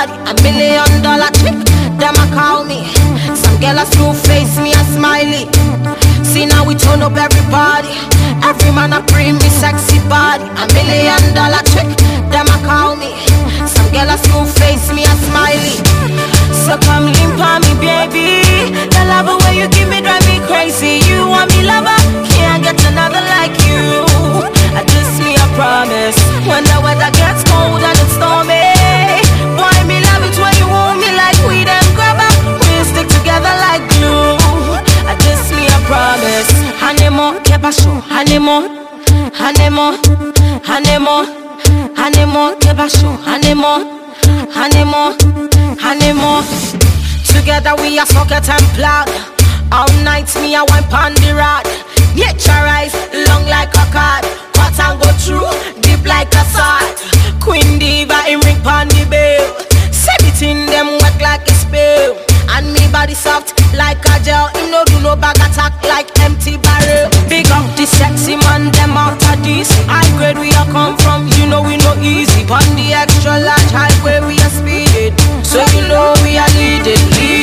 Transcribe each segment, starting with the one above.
body. $1 million chick, them a call me. Some girl a screw face, me a smiley. See now we turn up everybody. Every man a bring me sexy body. $1 million chick, them a call me. Some girl a screw face, me a smiley. So come limp on me, baby. The love way you give me drive me crazy. You want me lover, can't get another like you. I just me a promise. When the weather gets cold and it's stormy, boy me love it when you hold me like weed and grabber. We'll stick together like glue. I just me a promise. Honeymoon, keep a show. Honeymoon, honeymoon, honeymoon, honeymoon, keep a show. Honeymoon, honeymoon, honeymoon. Together we a socket and plug. All night me a wine pon the rod. Nature rise long like a card. Cut and go through deep like a sword. Queen Diva in ring pon the bell. Set it in them wet like a spill. And me body soft like a gel. Him no do no bag attack like empty barrel. Big up the sexy man, them out of this. High grade we a come from, you know we no easy. On the extra large highway we a speeded. So you know we are leaded.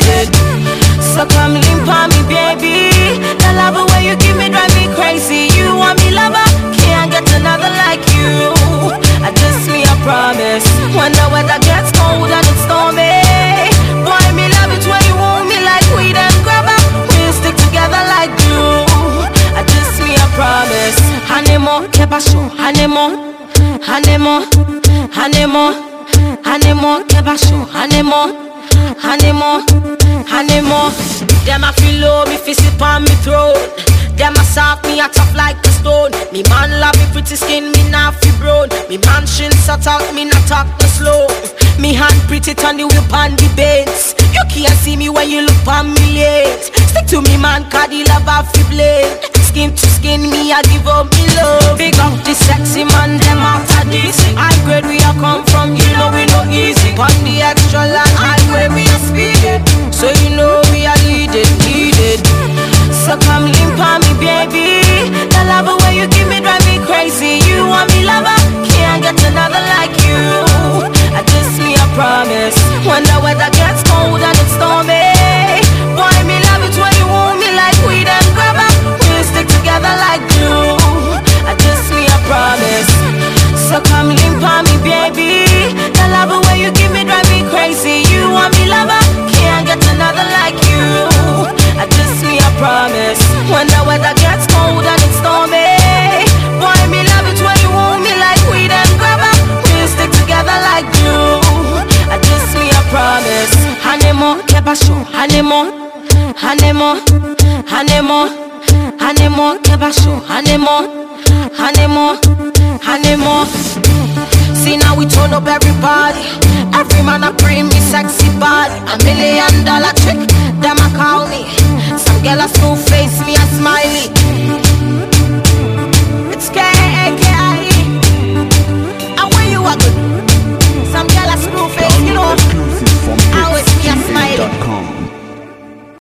So come limp on me, baby. The love way you give me drive me crazy. You want me lover, can't get another like you. I just me a promise. When the weather gets cold and it's stormy, boy me love it when you hold me like weed and grabber. We'll stick together like glue. I just me a promise. Honeymoon, keep a show. Honeymoon, honeymoon, honeymoon, honeymoon, keep a show. Honeymoon, honeymoon, honeymoon. Them a feel low, me fist it on me throat. Them a soft, me a tough like a stone. Me man love me pretty skin, me not fi brown. Me man shin sat out, me not talk no slow. Me hand pretty on the whip and the bends. You can't see me when you look on me legs. Stick to me man, cause the love a fi blade. Skin to skin, me a give up me love. Big up the sexy man, them after this. High grade we a come from, you know we no easy. On the extra line, highway we a speeded. So you know we are needed. So come limp on me, baby. The love way you give me drive me crazy. You want me lover, can't get another like you. I just me a promise. When the weather gets cold and it's stormy, boy me love it when you hold me like weed and grabber. We'll stick together like glue. I just me a promise. So come limp on me, baby. The love way you give me drive me crazy. You want me lover, can't get another like you. I just me a promise. When the weather gets cold and it's stormy, boy me love it when you hold me like weed and grabber. We'll stick together like glue. I just me a promise. Honeymoon, keep a show. Honeymoon, honeymoon, honeymoon, honeymoon, keep a show. Honeymoon, honeymoon, honeymoon. See now we turn up everybody. Every man a bring me sexy body. $1 million chick, them a call me. Some girl a screw face, me a smile.